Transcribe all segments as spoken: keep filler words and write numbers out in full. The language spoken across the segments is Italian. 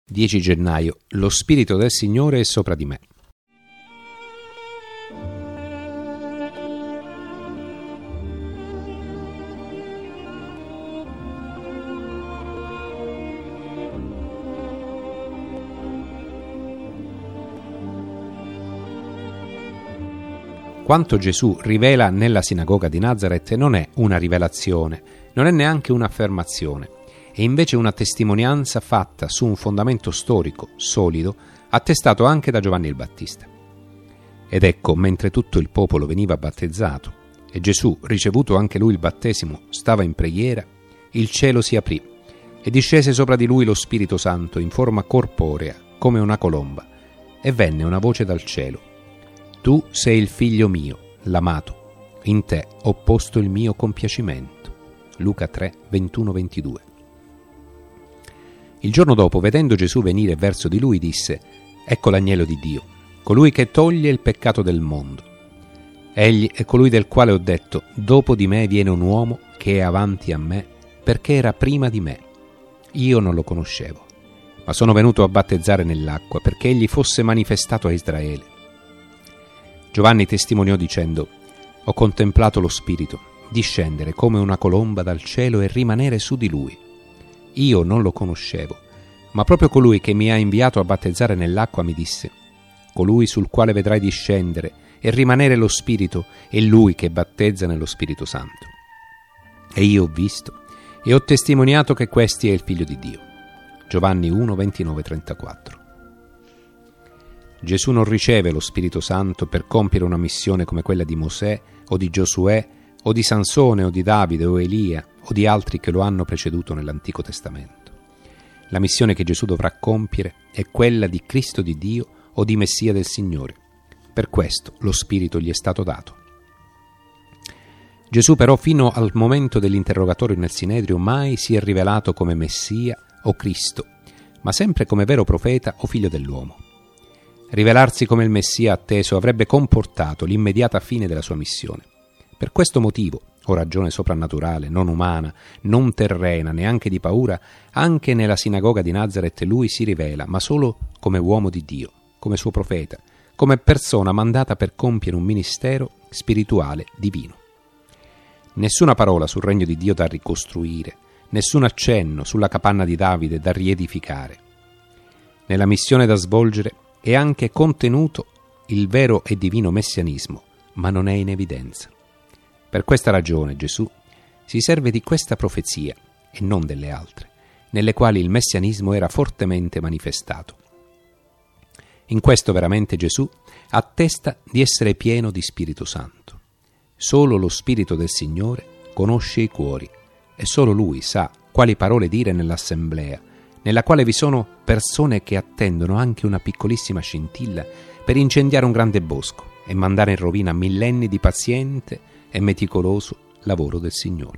dieci gennaio. Lo Spirito del Signore è sopra di me. Quanto Gesù rivela nella sinagoga di Nazaret non è una rivelazione, non è neanche un'affermazione, è invece una testimonianza fatta su un fondamento storico, solido, attestato anche da Giovanni il Battista. Ed ecco, mentre tutto il popolo veniva battezzato e Gesù, ricevuto anche lui il battesimo, stava in preghiera, il cielo si aprì e discese sopra di lui lo Spirito Santo in forma corporea, come una colomba, e venne una voce dal cielo: Tu sei il figlio mio, l'amato, in te ho posto il mio compiacimento. Luca tre, ventuno ventidue. Il giorno dopo, vedendo Gesù venire verso di lui, disse: Ecco l'agnello di Dio, colui che toglie il peccato del mondo. Egli è colui del quale ho detto: dopo di me viene un uomo che è avanti a me, perché era prima di me. Io non lo conoscevo, ma sono venuto a battezzare nell'acqua perché egli fosse manifestato a Israele. Giovanni testimoniò dicendo: Ho contemplato lo Spirito discendere come una colomba dal cielo e rimanere su di lui. Io non lo conoscevo, ma proprio colui che mi ha inviato a battezzare nell'acqua mi disse: Colui sul quale vedrai discendere e rimanere lo Spirito è lui che battezza nello Spirito Santo. E io ho visto e ho testimoniato che questi è il Figlio di Dio. Giovanni uno, ventinove trentaquattro. Gesù non riceve lo Spirito Santo per compiere una missione come quella di Mosè o di Giosuè o di Sansone o di Davide o Elia o di altri che lo hanno preceduto nell'Antico Testamento. La missione che Gesù dovrà compiere è quella di Cristo di Dio o di Messia del Signore. Per questo lo Spirito gli è stato dato. Gesù però fino al momento dell'interrogatorio nel Sinedrio mai si è rivelato come Messia o Cristo, ma sempre come vero profeta o figlio dell'uomo. Rivelarsi come il Messia atteso avrebbe comportato l'immediata fine della sua missione. Per questo motivo, o ragione soprannaturale, non umana, non terrena, neanche di paura, anche nella sinagoga di Nazaret lui si rivela, ma solo come uomo di Dio, come suo profeta, come persona mandata per compiere un ministero spirituale divino. Nessuna parola sul regno di Dio da ricostruire, nessun accenno sulla capanna di Davide da riedificare. Nella missione da svolgere è anche contenuto il vero e divino messianismo, ma non è in evidenza. Per questa ragione Gesù si serve di questa profezia e non delle altre, nelle quali il messianismo era fortemente manifestato. In questo veramente Gesù attesta di essere pieno di Spirito Santo. Solo lo Spirito del Signore conosce i cuori e solo Lui sa quali parole dire nell'assemblea, nella quale vi sono persone che attendono anche una piccolissima scintilla per incendiare un grande bosco e mandare in rovina millenni di paziente e meticoloso lavoro del Signore.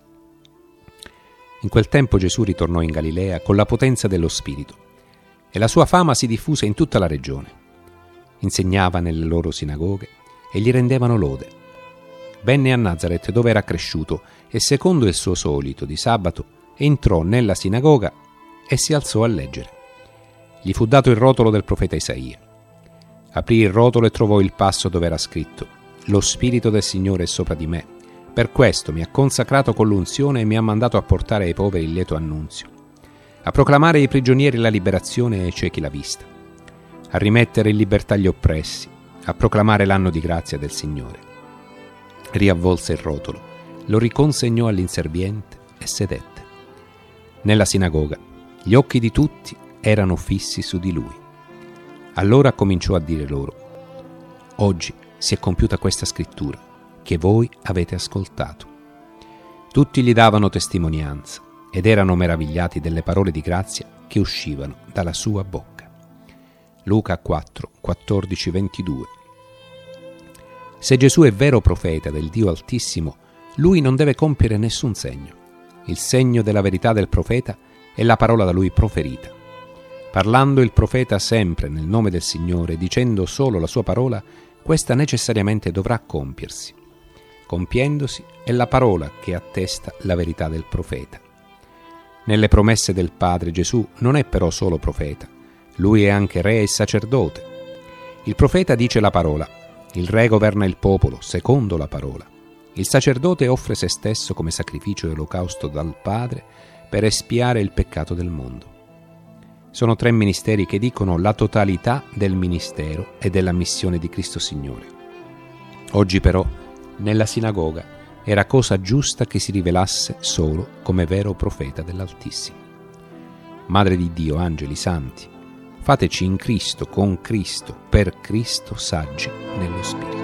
In quel tempo Gesù ritornò in Galilea con la potenza dello Spirito e la sua fama si diffuse in tutta la regione. Insegnava nelle loro sinagoghe e gli rendevano lode. Venne a Nazaret dove era cresciuto e secondo il suo solito di sabato entrò nella sinagoga e si alzò a leggere. Gli fu dato il rotolo del profeta Isaia. Aprì il rotolo e trovò il passo dove era scritto: Lo Spirito del Signore è sopra di me, per questo mi ha consacrato con l'unzione e mi ha mandato a portare ai poveri il lieto annunzio, a proclamare ai prigionieri la liberazione e ai ciechi la vista, a rimettere in libertà gli oppressi, a proclamare l'anno di grazia del Signore. Riavvolse il rotolo, lo riconsegnò all'inserviente e sedette. Nella sinagoga gli occhi di tutti erano fissi su di lui. Allora cominciò a dire loro: Oggi si è compiuta questa scrittura che voi avete ascoltato. Tutti gli davano testimonianza ed erano meravigliati delle parole di grazia che uscivano dalla sua bocca. Luca quattro, quattordici ventidue. Se Gesù è vero profeta del Dio Altissimo, lui non deve compiere nessun segno. Il segno della verità del profeta è la parola da lui proferita. Parlando il profeta sempre nel nome del Signore, dicendo solo la sua parola, questa necessariamente dovrà compiersi. Compiendosi è la parola che attesta la verità del profeta. Nelle promesse del Padre, Gesù non è però solo profeta, lui è anche re e sacerdote. Il profeta dice la parola, il re governa il popolo secondo la parola. Il sacerdote offre se stesso come sacrificio e olocausto dal Padre per espiare il peccato del mondo. Sono tre ministeri che dicono la totalità del ministero e della missione di Cristo Signore. Oggi però, nella sinagoga, era cosa giusta che si rivelasse solo come vero profeta dell'Altissimo. Madre di Dio, angeli, santi, fateci in Cristo, con Cristo, per Cristo, saggi nello Spirito.